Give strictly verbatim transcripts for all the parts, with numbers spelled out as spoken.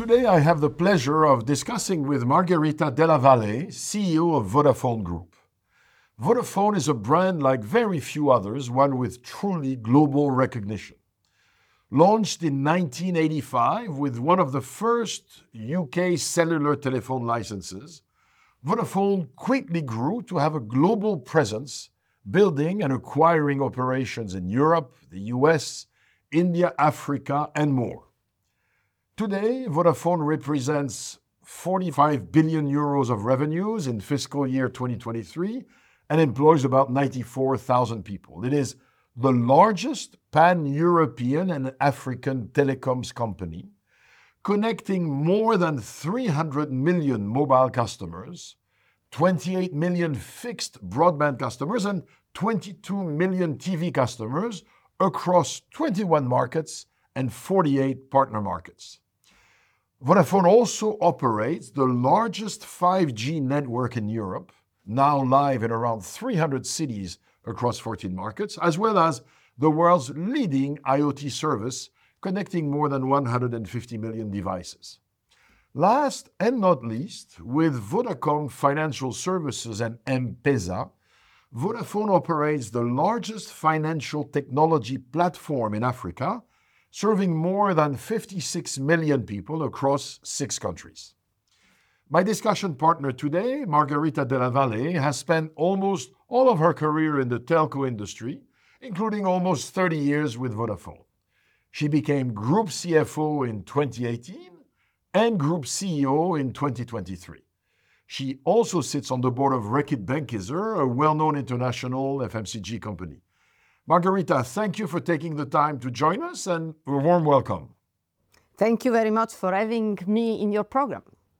Today I have the pleasure of discussing with Margherita Della Valle, C E O of Vodafone Group. Vodafone is a brand like very few others, one with truly global recognition. Launched in nineteen eighty-five with one of the first U K cellular telephone licenses, Vodafone quickly grew to have a global presence, building and acquiring operations in Europe, the U S, India, Africa, and more. Today, Vodafone represents forty-five billion euros of revenues in fiscal year twenty twenty-three and employs about ninety-four thousand people. It is the largest pan-European and African telecoms company, connecting more than three hundred million mobile customers, twenty-eight million fixed broadband customers, and twenty-two million T V customers across twenty-one markets and forty-eight partner markets. Vodafone also operates the largest five G network in Europe, now live in around three hundred cities across fourteen markets, as well as the world's leading IoT service, connecting more than one hundred fifty million devices. Last and not least, with Vodacom Financial Services and M-Pesa, Vodafone operates the largest financial technology platform in Africa, serving more than fifty-six million people across six countries. My discussion partner today, Margherita Della Valle, has spent almost all of her career in the telco industry, including almost thirty years with Vodafone. She became Group C F O in twenty eighteen and Group C E O in twenty twenty-three. She also sits on the board of Reckitt Benckiser, a well-known international F M C G company. Margherita, thank you for taking the time to join us, and a warm welcome. Thank you very much for having me in your program.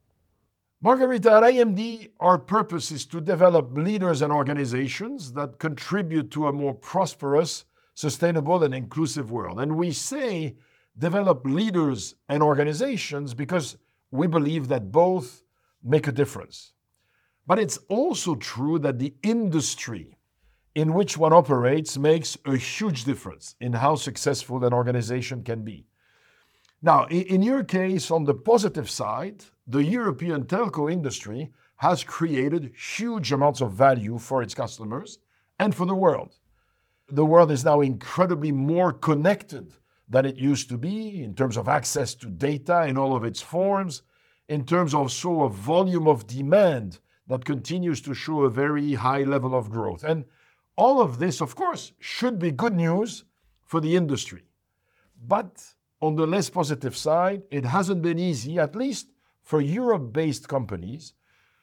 Margherita, at A M D, our purpose is to develop leaders and organizations that contribute to a more prosperous, sustainable, and inclusive world. And we say develop leaders and organizations because we believe that both make a difference. But it's also true that the industry in which one operates makes a huge difference in how successful an organization can be. Now, in your case, on the positive side, the European telco industry has created huge amounts of value for its customers and for the world. The world is now incredibly more connected than it used to be in terms of access to data in all of its forms, in terms of so a volume of demand that continues to show a very high level of growth. And all of this, of course, should be good news for the industry. But on the less positive side, it hasn't been easy, at least for Europe-based companies,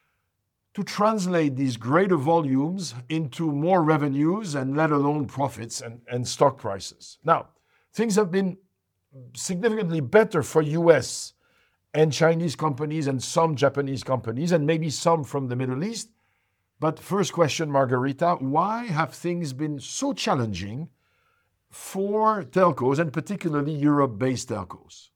to translate these greater volumes into more revenues and let alone profits and, and stock prices. Now, things have been significantly better for U S and Chinese companies and some Japanese companies and maybe some from the Middle East. But first question, Margherita, why have things been so challenging for telcos and particularly Europe-based telcos?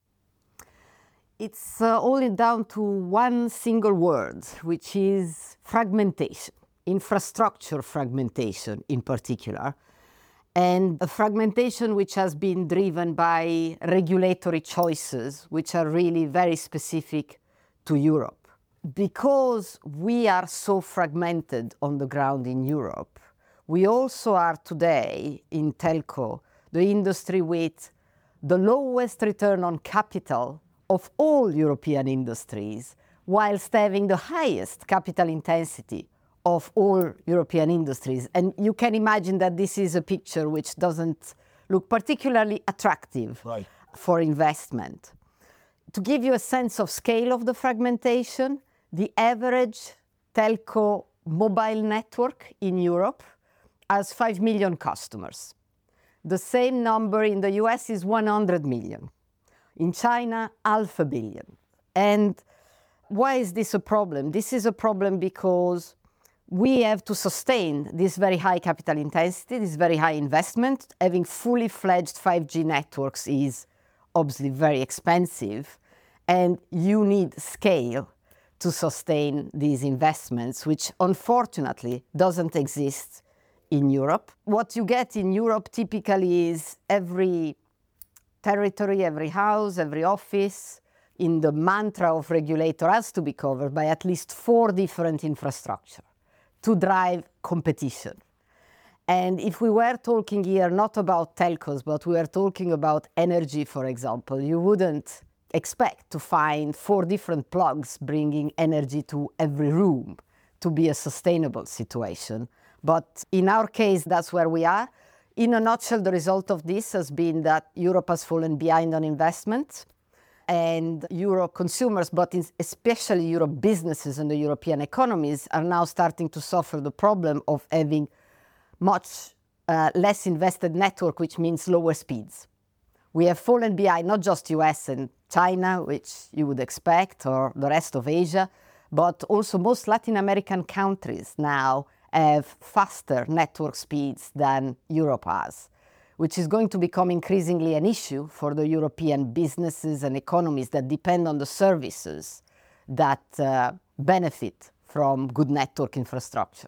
It's uh, all down to one single word, which is fragmentation, infrastructure fragmentation in particular, and a fragmentation which has been driven by regulatory choices, which are really very specific to Europe. Because we are so fragmented on the ground in Europe, we also are today in telco the industry with the lowest return on capital of all European industries, whilst having the highest capital intensity of all European industries. And you can imagine that this is a picture which doesn't look particularly attractive right. for investment. To give you a sense of scale of the fragmentation, the average telco mobile network in Europe has five million customers. The same number in the U S is one hundred million. In China, half a billion. And why is this a problem? This is a problem because we have to sustain this very high capital intensity, this very high investment. Having fully fledged five G networks is obviously very expensive, and you need scale to sustain these investments, which unfortunately doesn't exist in Europe. What you get in Europe typically is every territory, every house, every office in the mantra of regulator has to be covered by at least four different infrastructure to drive competition. And if we were talking here not about telcos, but we were talking about energy, for example, you wouldn't expect to find four different plugs bringing energy to every room to be a sustainable situation. But in our case, that's where we are. In a nutshell, the result of this has been that Europe has fallen behind on investment, and Euro consumers, but especially Euro businesses and the European economies, are now starting to suffer the problem of having much uh, less invested network, which means lower speeds. We have fallen behind not just U S and China, which you would expect, or the rest of Asia, but also most Latin American countries now have faster network speeds than Europe has, which is going to become increasingly an issue for the European businesses and economies that depend on the services that uh, benefit from good network infrastructure.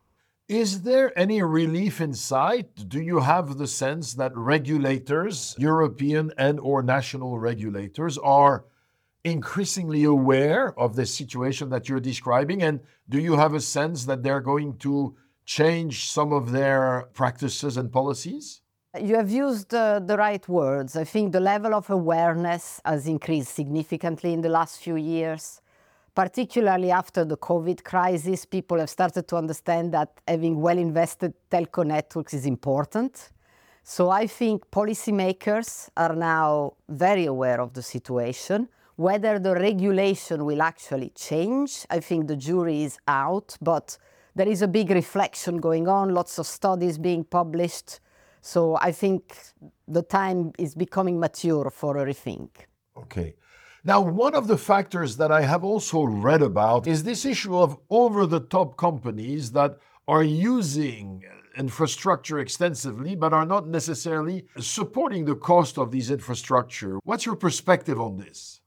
Is there any relief in sight? Do you have the sense that regulators, European and or national regulators, are increasingly aware of the situation that you're describing? And do you have a sense that they're going to change some of their practices and policies? You have used uh, the right words. I think the level of awareness has increased significantly in the last few years. Particularly after the COVID crisis, people have started to understand that having well-invested telco networks is important. So I think policymakers are now very aware of the situation. Whether the regulation will actually change, I think the jury is out, but there is a big reflection going on, lots of studies being published. So I think the time is becoming mature for a rethink. Okay. Now, one of the factors that I have also read about is this issue of over-the-top companies that are using infrastructure extensively but are not necessarily supporting the cost of these infrastructure. What's your perspective on this?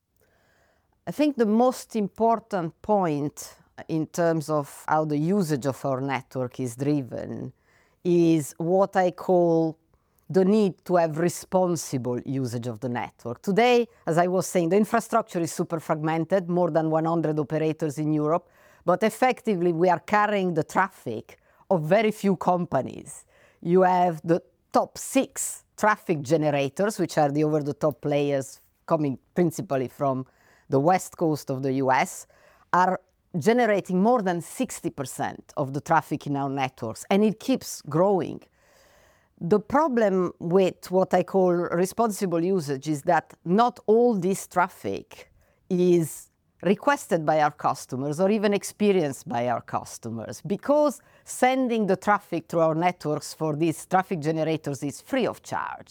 I think the most important point in terms of how the usage of our network is driven is what I call the need to have responsible usage of the network. Today, as I was saying, the infrastructure is super fragmented, more than one hundred operators in Europe, but effectively we are carrying the traffic of very few companies. You have the top six traffic generators, which are the over-the-top players coming principally from the west coast of the U S, are generating more than sixty percent of the traffic in our networks, and it keeps growing. The problem with what I call responsible usage is that not all this traffic is requested by our customers or even experienced by our customers, because sending the traffic through our networks for these traffic generators is free of charge.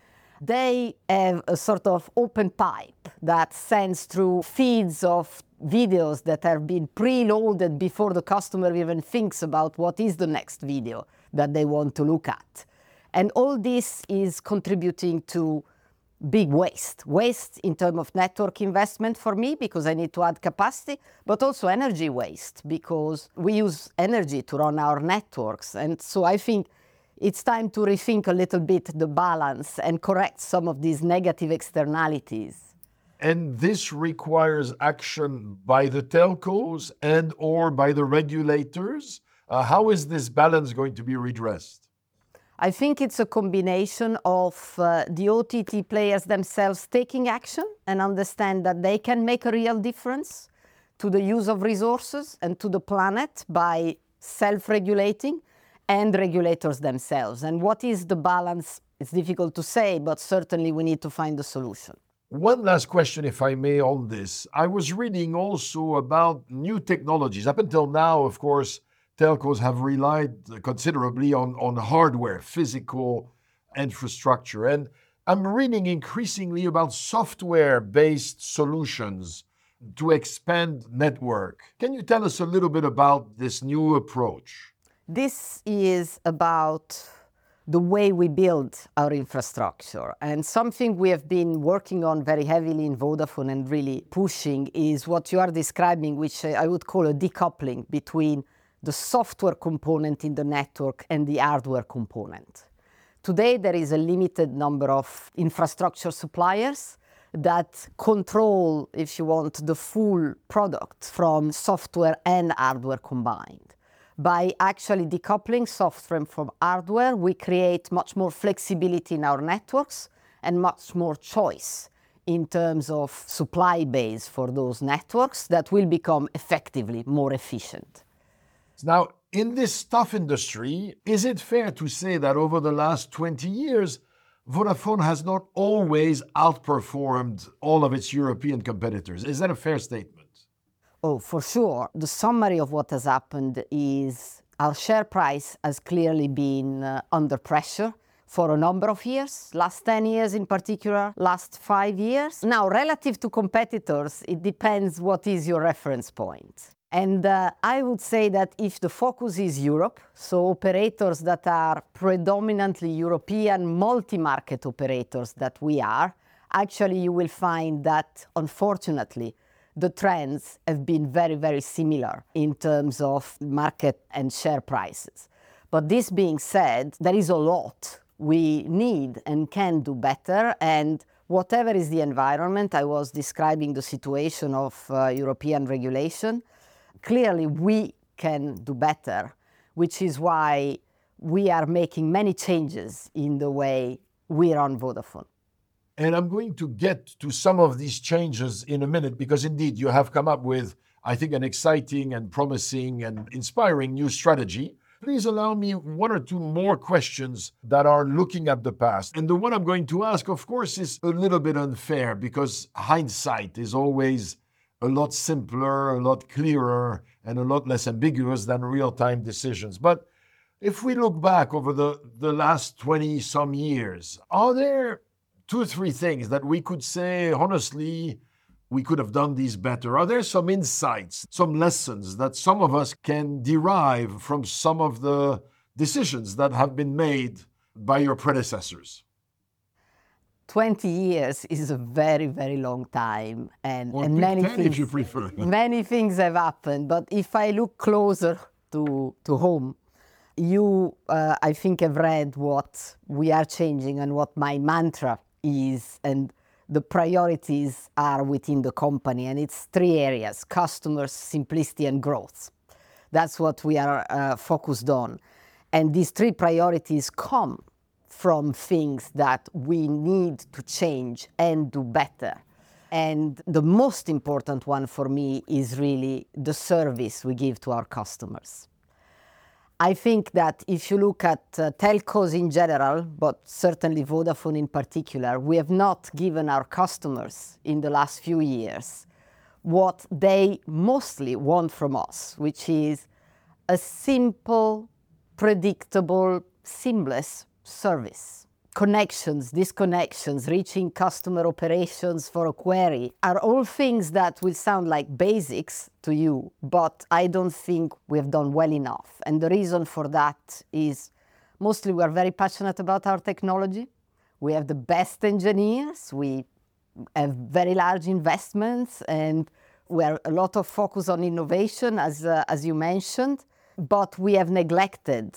They have a sort of open pipe that sends through feeds of videos that have been preloaded before the customer even thinks about what is the next video that they want to look at. And all this is contributing to big waste. Waste in terms of network investment for me, because I need to add capacity, but also energy waste, because we use energy to run our networks. And so I think it's time to rethink a little bit the balance and correct some of these negative externalities. And this requires action by the telcos and or by the regulators. Uh, how is this balance going to be redressed? I think it's a combination of uh, the O T T players themselves taking action and understand that they can make a real difference to the use of resources and to the planet by self-regulating, and regulators themselves. And what is the balance? It's difficult to say, but certainly we need to find a solution. One last question, if I may, on this. I was reading also about new technologies. Up until now, of course, telcos have relied considerably on, on hardware, physical infrastructure. And I'm reading increasingly about software-based solutions to expand network. Can you tell us a little bit about this new approach? This is about the way we build our infrastructure. And something we have been working on very heavily in Vodafone and really pushing is what you are describing, which I would call a decoupling between the software component in the network and the hardware component. Today, there is a limited number of infrastructure suppliers, that control, if you want, the full product from software and hardware combined. By actually decoupling software from hardware, we create much more flexibility in our networks and much more choice in terms of supply base for those networks that will become effectively more efficient. Now, in this tough industry, is it fair to say that over the last twenty years, Vodafone has not always outperformed all of its European competitors? Is that a fair statement? Oh, for sure. The summary of what has happened is our share price has clearly been uh, under pressure for a number of years, last ten years in particular, last five years. Now, relative to competitors, it depends what is your reference point. And uh, I would say that if the focus is Europe, so operators that are predominantly European multi-market operators that we are, actually you will find that, unfortunately, the trends have been very, very similar in terms of market and share prices. But this being said, there is a lot we need and can do better, and whatever is the environment, I was describing the situation of uh, European regulation, clearly we can do better, which is why we are making many changes in the way we run Vodafone. And I'm going to get to some of these changes in a minute, because indeed you have come up with, I think, an exciting and promising and inspiring new strategy. Please allow me one or two more questions that are looking at the past. And the one I'm going to ask, of course, is a little bit unfair, because hindsight is always a lot simpler, a lot clearer, and a lot less ambiguous than real-time decisions. But if we look back over the, the last twenty-some years, are there two or three things that we could say, honestly, we could have done these better? Are there some insights, some lessons that some of us can derive from some of the decisions that have been made by your predecessors? twenty years is a very, very long time, and, Or and many, ten, things, if you prefer. many things have happened. But if I look closer to, to home, you, uh, I think, have read what we are changing and what my mantra is, and the priorities are within the company, and it's three areas: customers, simplicity, and growth. That's what we are uh, focused on. And these three priorities come from things that we need to change and do better. And the most important one for me is really the service we give to our customers. I think that if you look at uh, telcos in general, but certainly Vodafone in particular, we have not given our customers in the last few years what they mostly want from us, which is a simple, predictable, seamless service. Connections, disconnections, reaching customer operations for a query are all things that will sound like basics to you, but I don't think we've done well enough. And the reason for that is mostly we are very passionate about our technology. We have the best engineers, we have very large investments, and we have a lot of focus on innovation, as, uh, as you mentioned, but we have neglected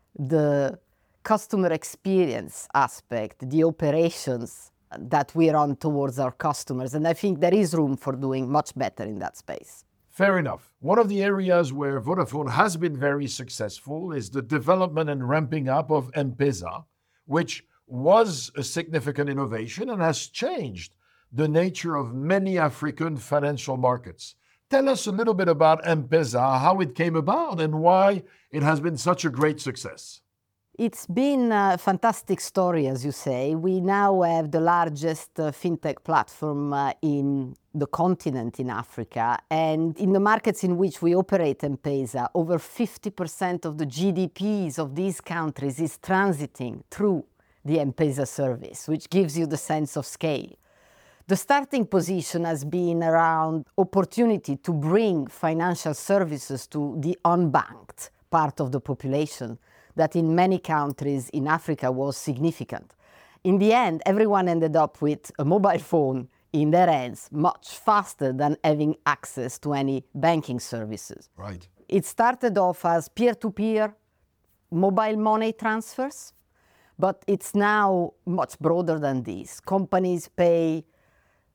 the customer experience aspect, the operations that we run towards our customers. And I think there is room for doing much better in that space. Fair enough. One of the areas where Vodafone has been very successful is the development and ramping up of M-Pesa, which was a significant innovation and has changed the nature of many African financial markets. Tell us a little bit about M-Pesa, how it came about, and why it has been such a great success. It's been a fantastic story, as you say. We now have the largest uh, fintech platform uh, in the continent in Africa. And in the markets in which we operate M-Pesa, over fifty percent of the G D Ps of these countries is transiting through the M-Pesa service, which gives you the sense of scale. The starting position has been around opportunity to bring financial services to the unbanked part of the population that in many countries in Africa was significant. In the end, everyone ended up with a mobile phone in their hands much faster than having access to any banking services. Right. It started off as peer-to-peer mobile money transfers, but it's now much broader than this. Companies pay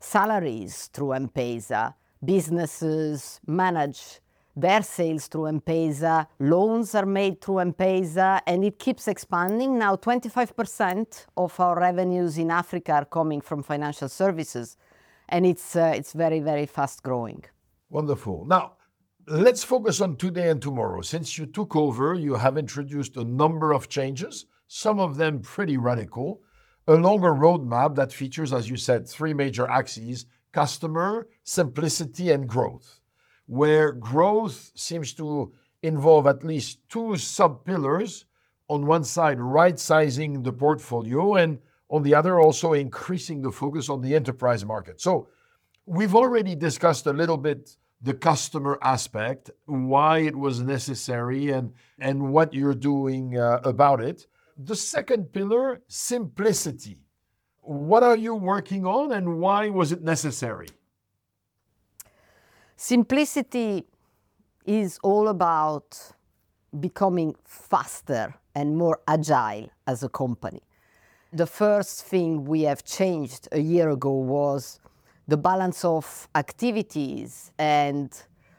salaries through M-Pesa, businesses manage their sales through M-Pesa, loans are made through M-Pesa, and it keeps expanding. Now twenty-five percent of our revenues in Africa are coming from financial services, and it's, uh, it's very, very fast growing. Wonderful. Now, let's focus on today and tomorrow. Since you took over, you have introduced a number of changes, some of them pretty radical, along a roadmap that features, as you said, three major axes: customer, simplicity, and growth, where growth seems to involve at least two sub-pillars. On one side, right-sizing the portfolio, and on the other, also increasing the focus on the enterprise market. So we've already discussed a little bit the customer aspect, why it was necessary, and, and what you're doing uh, about it. The second pillar, simplicity. What are you working on, and why was it necessary? Simplicity is all about becoming faster and more agile as a company. The first thing we have changed a year ago was the balance of activities and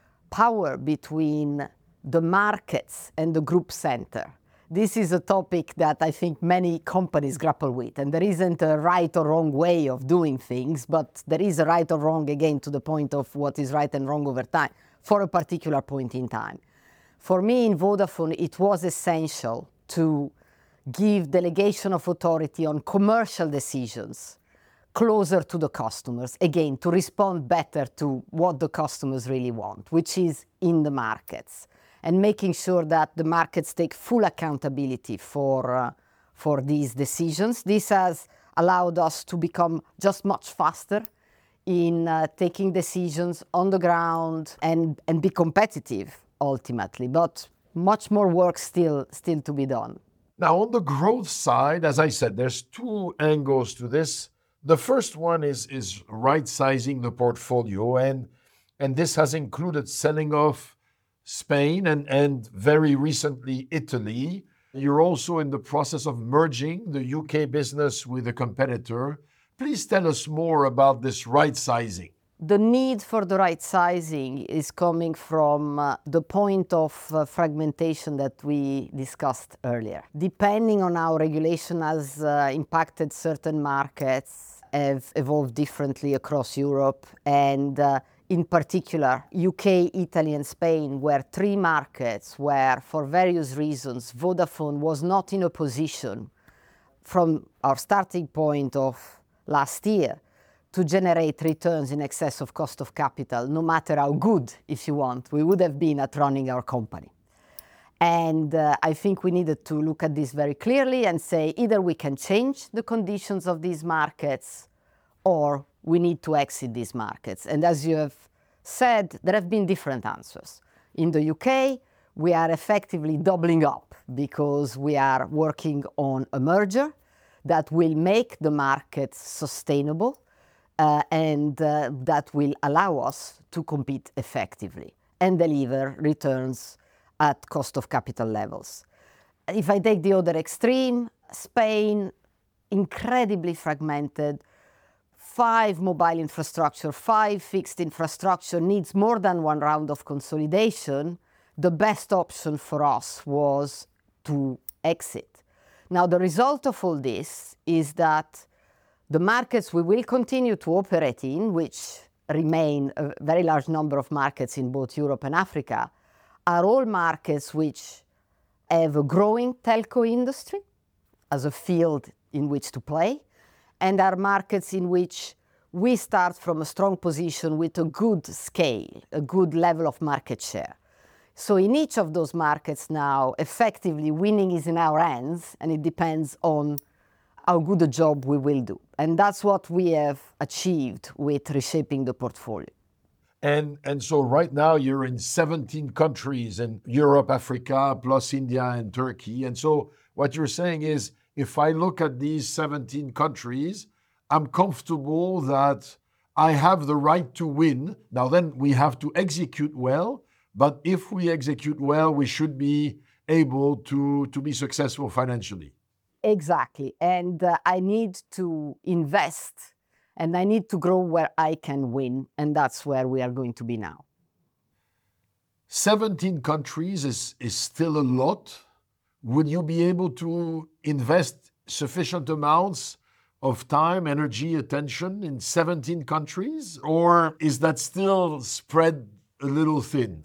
power between the markets and the group center. This is a topic that I think many companies grapple with, and there isn't a right or wrong way of doing things, but there is a right or wrong, again, to the point of what is right and wrong over time, for a particular point in time. For me, in Vodafone, it was essential to give delegation of authority on commercial decisions closer to the customers, again, to respond better to what the customers really want, which is in the markets, and making sure that the markets take full accountability for, uh, for these decisions. This has allowed us to become just much faster in uh, taking decisions on the ground and, and be competitive, ultimately, but much more work still, still to be done. Now, on the growth side, as I said, there's two angles to this. The first one is, is right-sizing the portfolio, and, and this has included selling off Spain and, and very recently Italy. You're also in the process of merging the U K business with a competitor. Please tell us more about this right-sizing. The need for the right sizing is coming from uh, the point of uh, fragmentation that we discussed earlier. Depending on how regulation has uh, impacted certain markets, have evolved differently across Europe, and uh, in particular, U K, Italy, and Spain were three markets where, for various reasons, Vodafone was not in a position, from our starting point of last year, to generate returns in excess of cost of capital, no matter how good, if you want, we would have been at running our company. And uh, I think we needed to look at this very clearly and say either we can change the conditions of these markets or we need to exit these markets. And as you have said, there have been different answers. In the U K, we are effectively doubling up because we are working on a merger that will make the markets sustainable uh, and uh, that will allow us to compete effectively and deliver returns at cost of capital levels. If I take the other extreme, Spain, incredibly fragmented, five mobile infrastructure, five fixed infrastructure, needs more than one round of consolidation. The best option for us was to exit. Now, the result of all this is that the markets we will continue to operate in, which remain a very large number of markets in both Europe and Africa, are all markets which have a growing telco industry as a field in which to play, and are markets in which we start from a strong position with a good scale, a good level of market share. So in each of those markets now, effectively winning is in our hands, and it depends on how good a job we will do. And that's what we have achieved with reshaping the portfolio. And, and so right now you're in seventeen countries in Europe, Africa, plus India and Turkey. And so what you're saying is, if I look at these seventeen countries, I'm comfortable that I have the right to win. Now then we have to execute well, but if we execute well, we should be able to, to be successful financially. Exactly. And uh, I need to invest and I need to grow where I can win, and that's where we are going to be now. seventeen countries is, is still a lot. Would you be able to invest sufficient amounts of time, energy, attention in seventeen countries? Or is that still spread a little thin?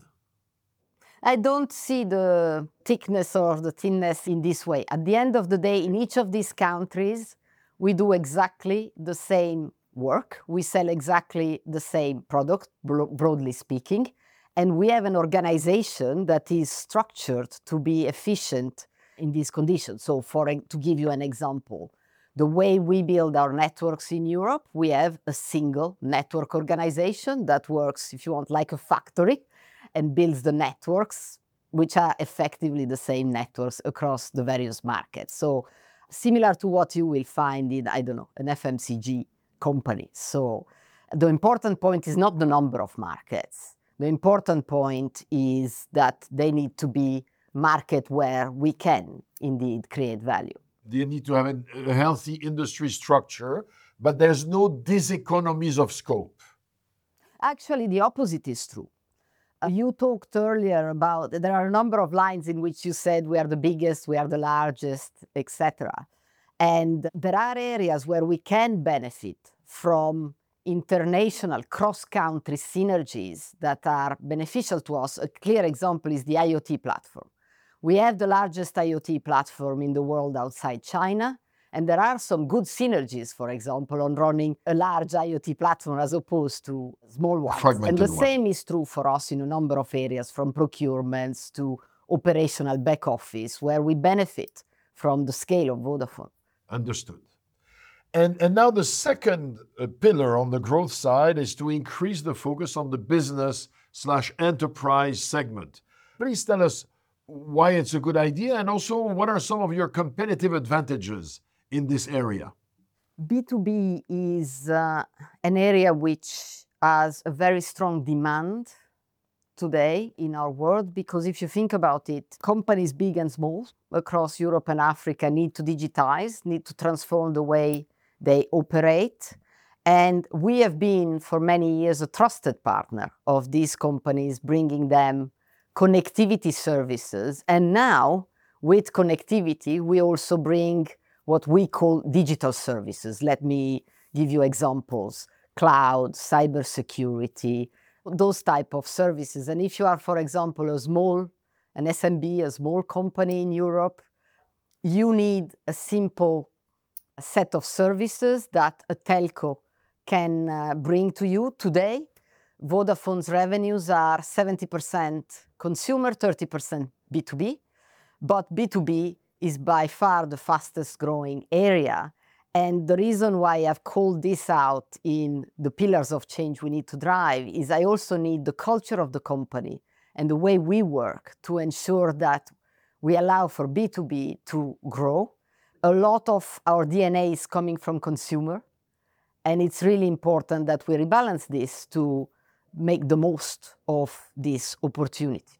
I don't see the thickness or the thinness in this way. At the end of the day, in each of these countries, we do exactly the same work. We sell exactly the same product, bro- broadly speaking. And we have an organization that is structured to be efficient in these conditions. So for, to give you an example, the way we build our networks in Europe, we have a single network organization that works, if you want, like a factory and builds the networks, which are effectively the same networks across the various markets. So similar to what you will find in, I don't know, an F M C G company. So the important point is not the number of markets. The important point is that they need to be market where we can indeed create value. You need to have an, a healthy industry structure, but there's no diseconomies of scope. Actually, the opposite is true. Uh, you talked earlier about, there are a number of lines in which you said we are the biggest, we are the largest, et cetera. And there are areas where we can benefit from international cross-country synergies that are beneficial to us. A clear example is the IoT platform. We have the largest IoT platform in the world outside China, and there are some good synergies, for example, on running a large IoT platform as opposed to small ones. Fragmented and the one. same is true for us in a number of areas, from procurements to operational back office, where we benefit from the scale of Vodafone. Understood. And, and now the second uh, pillar on the growth side is to increase the focus on the business slash enterprise segment. Please tell us why it's a good idea, and also what are some of your competitive advantages in this area? B two B is uh, an area which has a very strong demand today in our world, because if you think about it, companies big and small across Europe and Africa need to digitize, need to transform the way they operate. And we have been for many years a trusted partner of these companies, bringing them connectivity services. And now with connectivity, we also bring what we call digital services. Let me give you examples: cloud, cybersecurity, those type of services. And if you are, for example, a small, an S M B, a small company in Europe, you need a simple set of services that a telco can uh, bring to you. Today, Vodafone's revenues are seventy percent consumer, thirty percent B two B, but B two B is by far the fastest growing area. And the reason why I've called this out in the pillars of change we need to drive is I also need the culture of the company and the way we work to ensure that we allow for B two B to grow. A lot of our D N A is coming from consumer, and it's really important that we rebalance this to make the most of this opportunity.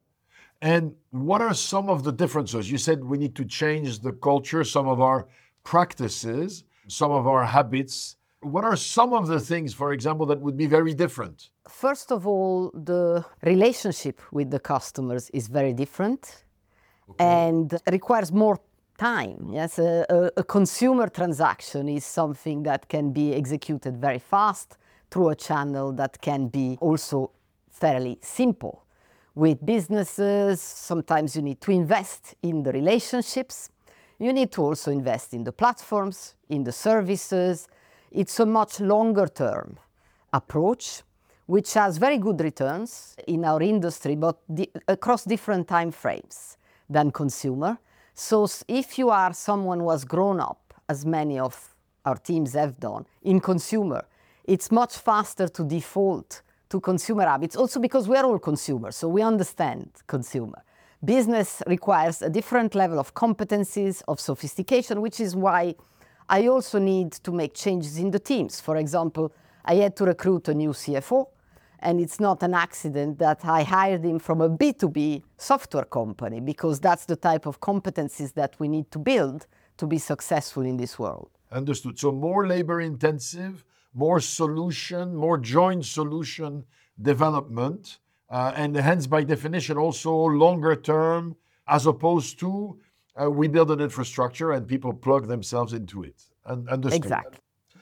And what are some of the differences? You said we need to change the culture, some of our practices, some of our habits. What are some of the things, for example, that would be very different? First of all, the relationship with the customers is very different. Okay. And requires more time. Yes, a, a, a consumer transaction is something that can be executed very fast through a channel that can be also fairly simple. With businesses, sometimes you need to invest in the relationships. You need to also invest in the platforms, in the services. It's a much longer term approach, which has very good returns in our industry, but di- across different time frames than consumer. So if you are someone who has grown up, as many of our teams have done, in consumer, it's much faster to default to consumer habits, also because we are all consumers, so we understand consumer. Business requires a different level of competencies, of sophistication, which is why I also need to make changes in the teams. For example, I had to recruit a new C F O, and it's not an accident that I hired him from a B two B software company, because that's the type of competencies that we need to build to be successful in this world. Understood. So more labor intensive, more solution, more joint solution development, uh, and hence by definition also longer term, as opposed to uh, we build an infrastructure and people plug themselves into it. And understood. Exactly.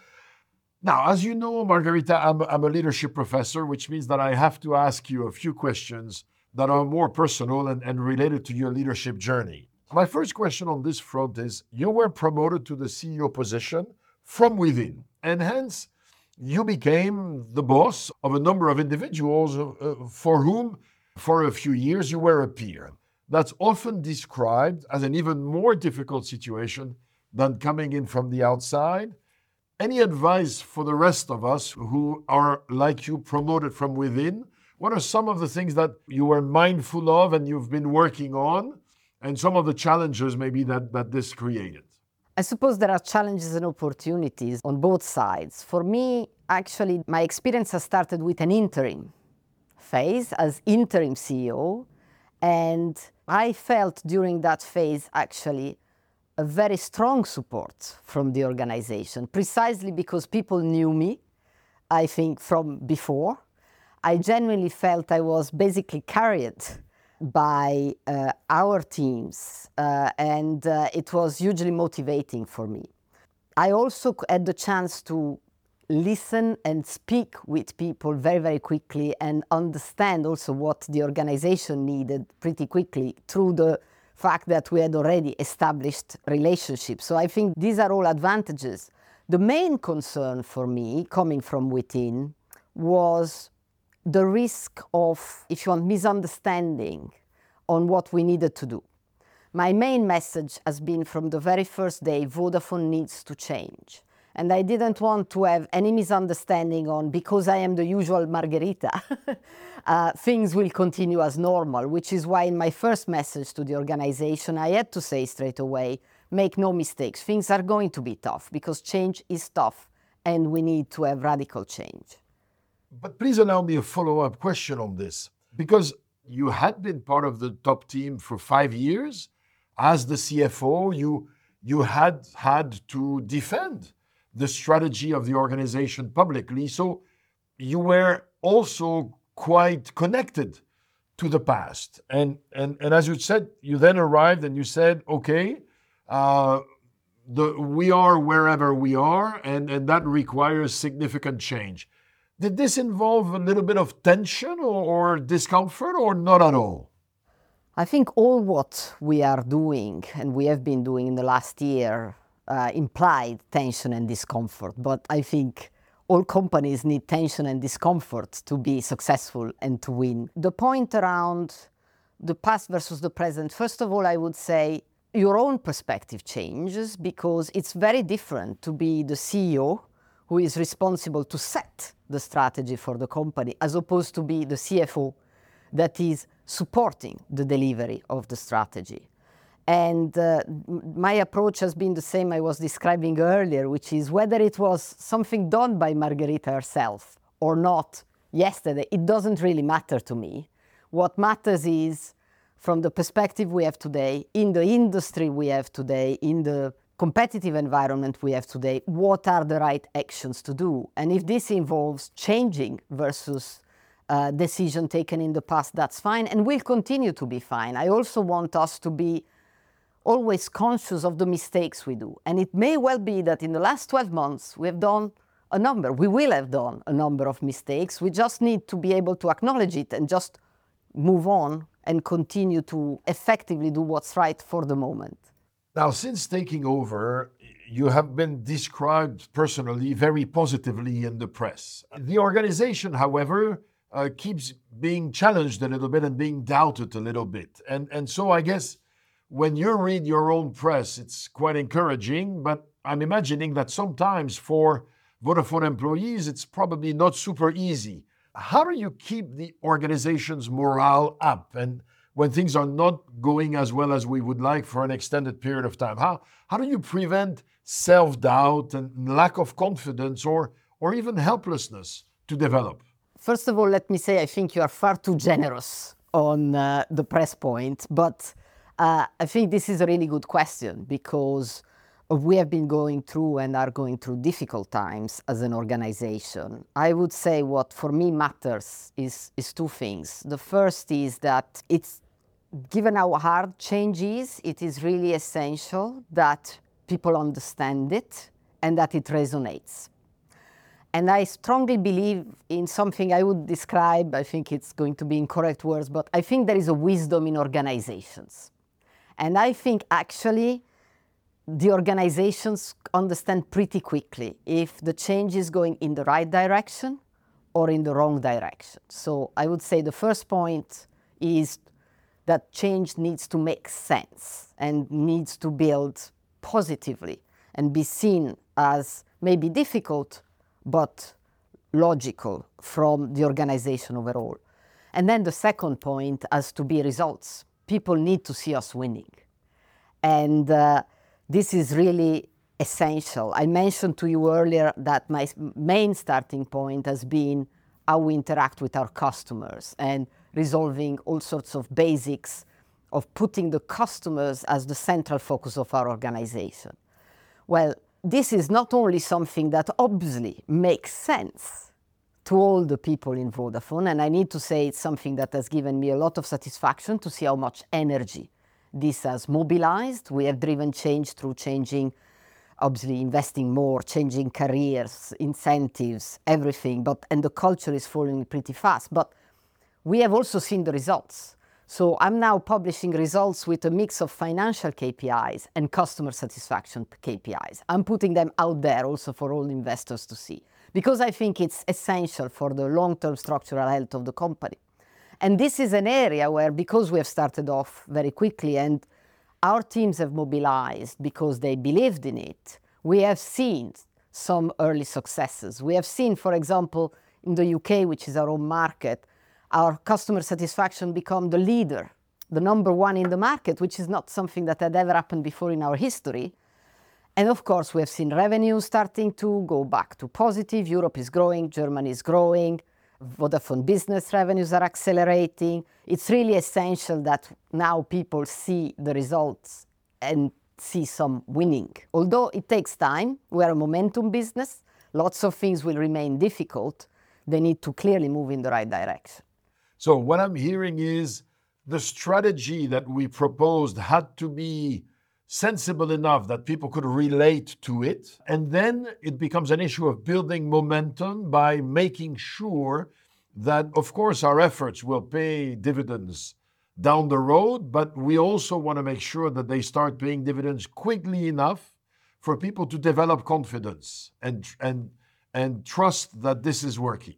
Now, as you know, Margherita, I'm, I'm a leadership professor, which means that I have to ask you a few questions that are more personal and, and related to your leadership journey. My first question on this front is, you were promoted to the C E O position from within, and hence you became the boss of a number of individuals uh, for whom, for a few years, you were a peer. That's often described as an even more difficult situation than coming in from the outside. Any advice for the rest of us who are, like you, promoted from within? What are some of the things that you were mindful of and you've been working on, and some of the challenges maybe that, that this created? I suppose there are challenges and opportunities on both sides. For me, actually, my experience has started with an interim phase as interim C E O, and I felt during that phase actually a very strong support from the organization, precisely because people knew me, I think, from before. I genuinely felt I was basically carried by uh, our teams, uh, and uh, it was hugely motivating for me. I also had the chance to listen and speak with people very, very quickly and understand also what the organization needed pretty quickly through the fact that we had already established relationships. So I think these are all advantages. The main concern for me, coming from within, was the risk of, if you want, misunderstanding on what we needed to do. My main message has been from the very first day, Vodafone needs to change. And I didn't want to have any misunderstanding on, because I am the usual Margherita, uh, things will continue as normal, which is why in my first message to the organization, I had to say straight away, make no mistakes, things are going to be tough, because change is tough, and we need to have radical change. But please allow me a follow-up question on this, because you had been part of the top team for five years. As the C F O, you, you had had to defend the strategy of the organization publicly. So you were also quite connected to the past. And, and, and as you said, you then arrived and you said, okay, uh, the, we are wherever we are, and, and that requires significant change. Did this involve a little bit of tension or, or discomfort, or not at all? I think all what we are doing and we have been doing in the last year uh, implied tension and discomfort. But I think all companies need tension and discomfort to be successful and to win. The point around the past versus the present, first of all, I would say your own perspective changes, because it's very different to be the C E O who is responsible to set the strategy for the company, as opposed to be the C F O that is supporting the delivery of the strategy. And uh, my approach has been the same I was describing earlier, which is whether it was something done by Margherita herself or not yesterday, it doesn't really matter to me. What matters is, from the perspective we have today, in the industry we have today, in the competitive environment we have today, what are the right actions to do? And if this involves changing versus uh, decision taken in the past, that's fine, and will continue to be fine. I also want us to be always conscious of the mistakes we do. And it may well be that in the last twelve months, we have done a number, we will have done a number of mistakes. We just need to be able to acknowledge it and just move on and continue to effectively do what's right for the moment. Now, since taking over, you have been described personally very positively in the press. The organization, however, uh, keeps being challenged a little bit and being doubted a little bit. And, and so I guess when you read your own press, it's quite encouraging, but I'm imagining that sometimes for Vodafone employees, it's probably not super easy. How do you keep the organization's morale up and when things are not going as well as we would like for an extended period of time? How, how do you prevent self-doubt and lack of confidence or, or even helplessness to develop? First of all, let me say I think you are far too generous on uh, the press point, but uh, I think this is a really good question, because we have been going through and are going through difficult times as an organization. I would say what for me matters is, is two things. The first is that it's, given how hard change is, it is really essential that people understand it and that it resonates. And I strongly believe in something I would describe, I think it's going to be incorrect words, but I think there is a wisdom in organizations. And I think actually the organizations understand pretty quickly if the change is going in the right direction or in the wrong direction. So I would say the first point is that change needs to make sense and needs to build positively and be seen as maybe difficult, but logical from the organization overall. And then the second point has to be results. People need to see us winning. And uh, this is really essential. I mentioned to you earlier that my main starting point has been how we interact with our customers and resolving all sorts of basics of putting the customers as the central focus of our organization. Well, this is not only something that obviously makes sense to all the people in Vodafone, and I need to say it's something that has given me a lot of satisfaction to see how much energy this has mobilized. We have driven change through changing, obviously investing more, changing careers, incentives, everything, but, and the culture is following pretty fast. But we have also seen the results. So I'm now publishing results with a mix of financial K P Is and customer satisfaction K P Is. I'm putting them out there also for all investors to see, because I think it's essential for the long-term structural health of the company. And this is an area where, because we have started off very quickly and our teams have mobilized because they believed in it, we have seen some early successes. We have seen, for example, in the U K, which is our home market, our customer satisfaction become the leader, the number one in the market, which is not something that had ever happened before in our history. And of course, we have seen revenue starting to go back to positive. Europe is growing, Germany is growing, Vodafone Business revenues are accelerating. It's really essential that now people see the results and see some winning. Although it takes time, we're a momentum business, lots of things will remain difficult. They need to clearly move in the right direction. So what I'm hearing is the strategy that we proposed had to be sensible enough that people could relate to it. And then it becomes an issue of building momentum by making sure that, of course, our efforts will pay dividends down the road, but we also want to make sure that they start paying dividends quickly enough for people to develop confidence and, and, and trust that this is working.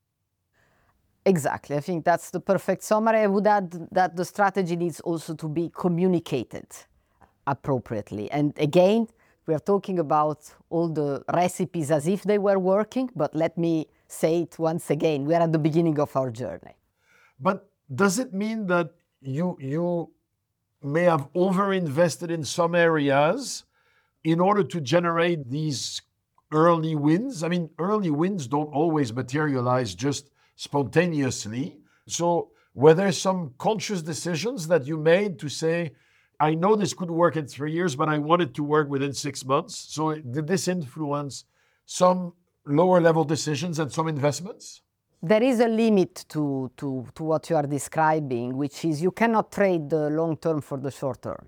Exactly. I think that's the perfect summary. I would add that the strategy needs also to be communicated appropriately. And again, we are talking about all the recipes as if they were working, but let me say it once again, we are at the beginning of our journey. But does it mean that you, you may have overinvested in some areas in order to generate these early wins? I mean, early wins don't always materialize just spontaneously. So were there some conscious decisions that you made to say, I know this could work in three years, but I want it to work within six months. So did this influence some lower level decisions and some investments? There is a limit to, to, to what you are describing, which is you cannot trade the long term for the short term.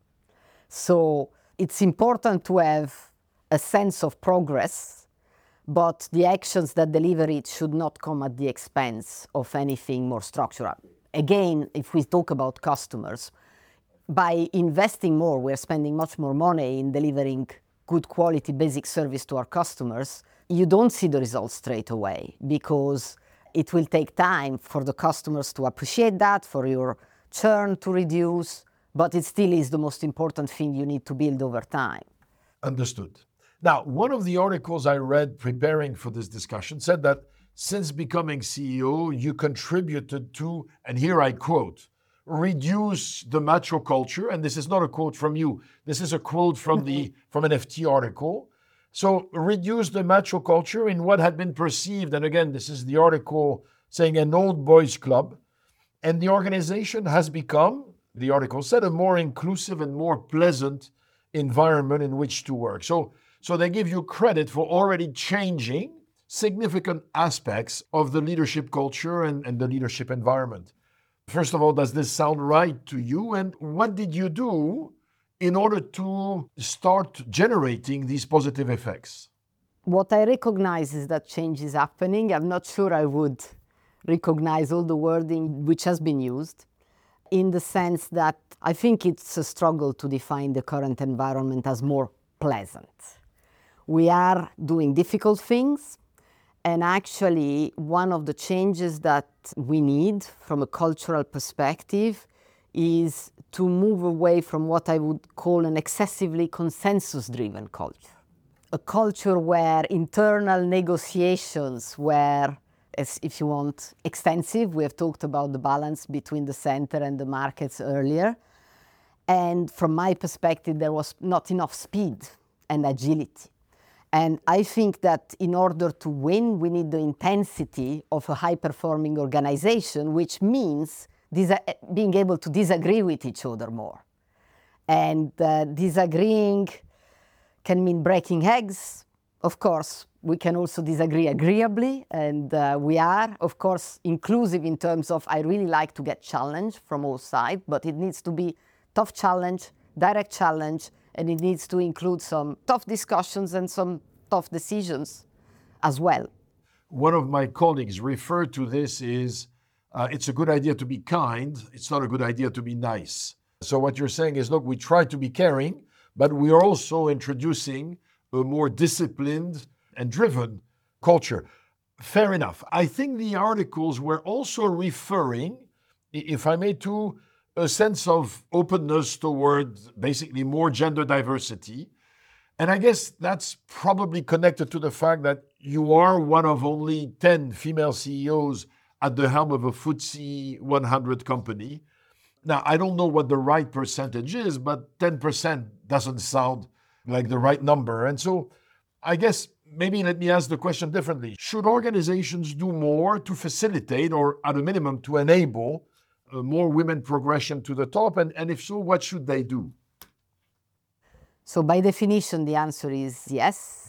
So it's important to have a sense of progress, but the actions that deliver it should not come at the expense of anything more structural. Again, if we talk about customers, by investing more, we're spending much more money in delivering good quality basic service to our customers. You don't see the results straight away because it will take time for the customers to appreciate that, for your churn to reduce, but it still is the most important thing you need to build over time. Understood. Now, one of the articles I read preparing for this discussion said that since becoming C E O, you contributed to, and here I quote, reduce the macho culture. And this is not a quote from you. This is a quote from the from an F T article. So reduce the macho culture in what had been perceived, and again, this is the article saying an old boys club. And the organization has become, the article said, a more inclusive and more pleasant environment in which to work. So, so they give you credit for already changing significant aspects of the leadership culture and, and the leadership environment. First of all, does this sound right to you? And what did you do in order to start generating these positive effects? What I recognize is that change is happening. I'm not sure I would recognize all the wording which has been used, in the sense that I think it's a struggle to define the current environment as more pleasant. We are doing difficult things, and actually one of the changes that we need from a cultural perspective is to move away from what I would call an excessively consensus-driven culture. A culture where internal negotiations were, as if you want, extensive. We have talked about the balance between the center and the markets earlier. And from my perspective, there was not enough speed and agility. And I think that in order to win, we need the intensity of a high-performing organization, which means dis- being able to disagree with each other more. And uh, disagreeing can mean breaking eggs. Of course, we can also disagree agreeably, and uh, we are, of course, inclusive in terms of I really like to get challenged from all sides, but it needs to be tough challenge, direct challenge, and it needs to include some tough discussions and some tough decisions as well. One of my colleagues referred to this is uh, it's a good idea to be kind, it's not a good idea to be nice. So what you're saying is, look, we try to be caring, but we are also introducing a more disciplined and driven culture. Fair enough. I think the articles were also referring, if I may, to a sense of openness toward basically more gender diversity. And I guess that's probably connected to the fact that you are one of only ten female C E Os at the helm of a F T S E one hundred company. Now, I don't know what the right percentage is, but ten percent doesn't sound like the right number. And so I guess maybe let me ask the question differently. Should organizations do more to facilitate, or at a minimum to enable, uh, more women progression to the top? And, and if so, what should they do? So by definition, the answer is yes.